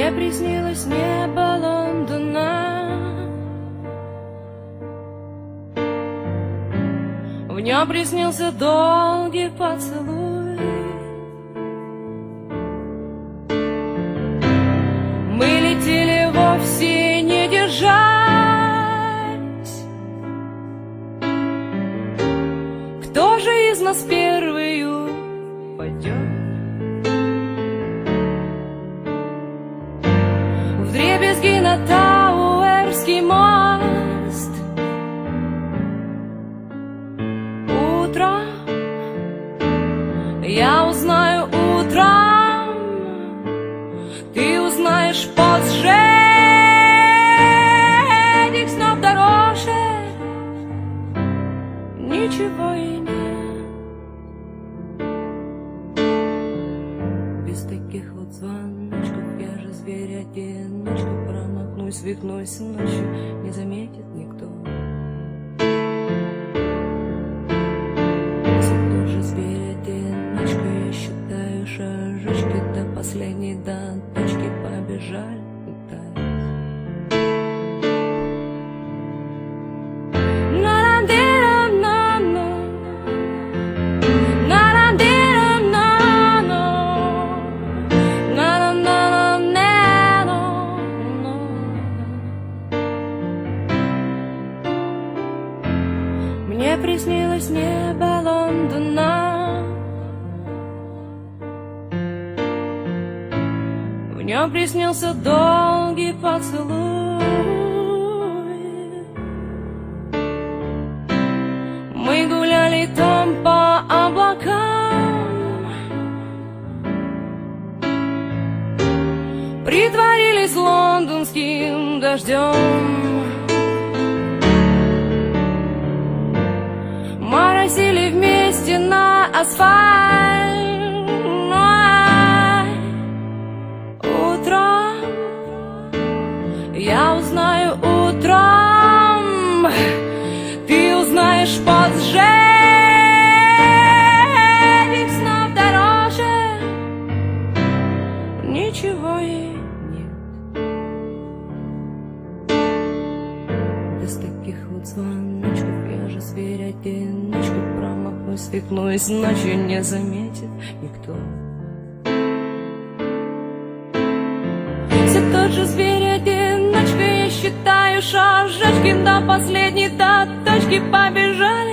Мне приснилось небо Лондона, в нем приснился долгий поцелуй. Мы летели вовсе не держась, кто же из нас первый упадет? Вдребезги на Тауэрский мост. Утром я узнаю, утром ты узнаешь позже. Этих снов дороже ничего и нет. Без таких вот звоночков я же зверь-одиночка, промахнусь, свихнусь ночью, не заметит никто. Все тоже зверь-одиночка, я считаю шажочки до последней, до точки побежали летать. Мне приснилось небо Лондона, в нем приснился долгий поцелуй. Мы гуляли там по облакам, притворились лондонским дождем. Моросили вместе на асфальт. Утром я узнаю, утром ты узнаешь позже. Этих снов дороже ничего и нет. Без таких вот звоночков я же зверь-одиночка, промахнусь, свихнусь ночью, не заметит никто. Все тот же зверь-одиночка, я считаю шажочки до последней, до точки побежали.